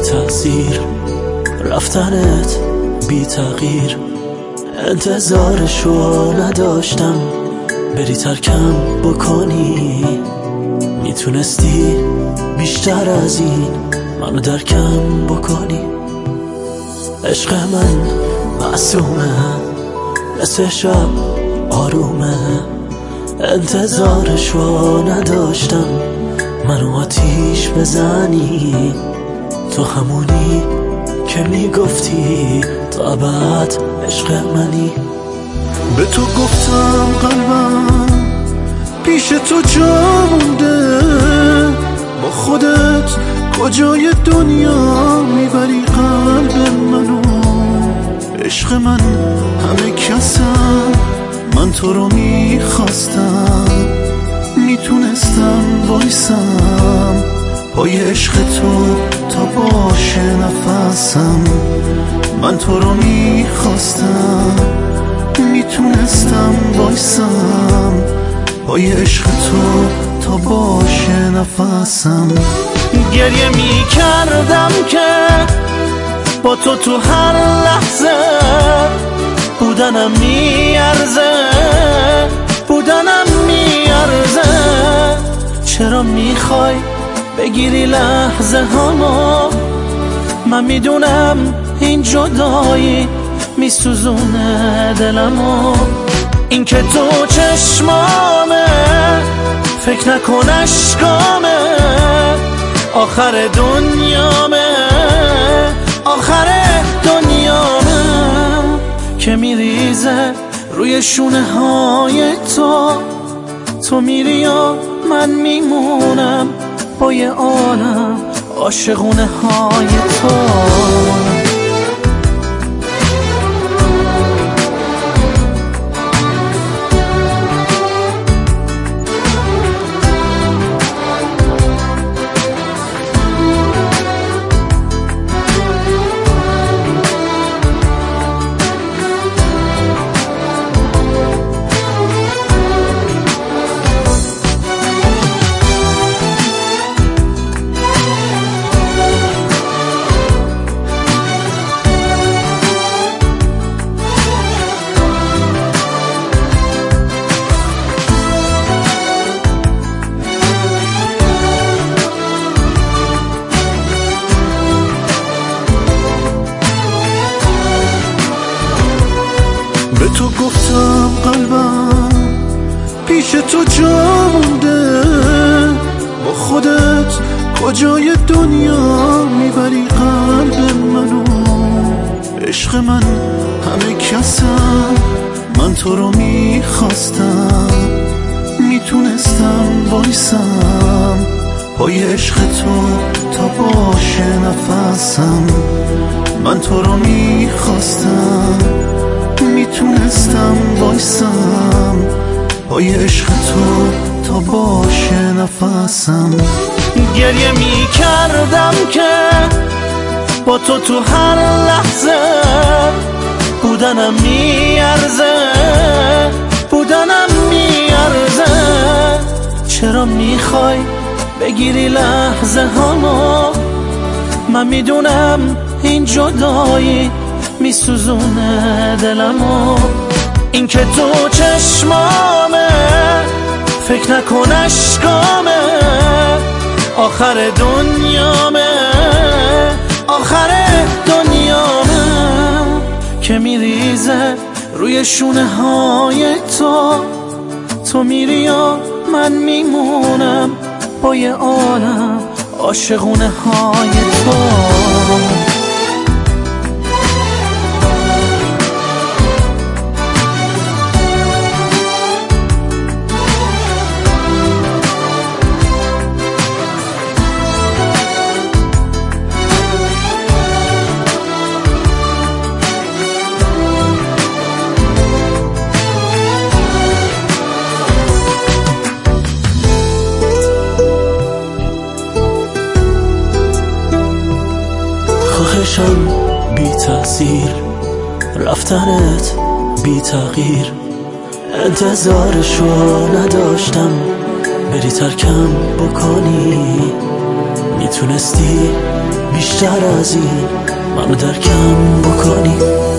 تأثیر، رفتنت بی تغییر. انتظارشو نداشتم بری ترکم بکنی، میتونستی بیشتر از این منو درکم بکنی. عشق من معصومه مثل شب آرومه، انتظارشو نداشتم منو آتیش بزنی. تو همونی که میگفتی تا ابد عشق منی. به تو گفتم قلبم پیش تو جا مونده، با خودت کجای دنیا میبری قلب منو. عشق من همه کسم، من تو رو میخواستم، میتونستم وایسم پای عشق تو تا باشه نفسم. من تو رو میخواستم، میتونستم وایسم پای عشق تو تا باشه نفسم. گریه میکردم که با تو هر لحظه بودنم میارزه، بودنم میارزه. چرا میخوای بگیری لحظه هامو؟ من میدونم این جدایی میسوزونه دلمو. این که تو چشمامه فکر نکن اشکامه، آخر دنیامه، آخر دنیامه که میریزه روی شونه های تو. تو میری و من میمونم با یه عالم عاشقونه های تو. به تو گفتم قلبم پیش تو جا مونده، با خودت کجای دنیا میبری قلب منو. عشق من همه کسم، من تو رو میخواستم، میتونستم وایسم پای عشق تو تا باشه نفسم. من تو رو میخواستم، میتونستم وایسم پای عشق تو تا باشه نفسم. گریه میکردم که با تو هر لحظه بودنم میارزه، بودنم میارزه. چرا میخوای بگیری لحظه هامو؟ من میدونم این جدایی میسوزونه دلمو. این که تو چشمامه فکر نکن اشکامه، آخر دنیامه، آخر دنیامه که میریزه روی شونه های تو. تو میری و من میمونم با یه عالم عاشقونه های تو. خواهشم بی تأثیر، رفتنت بی تغییر. انتظارشو نداشتم بری ترکم بکنی، میتونستی بیشتر از این منو درکم بکنی.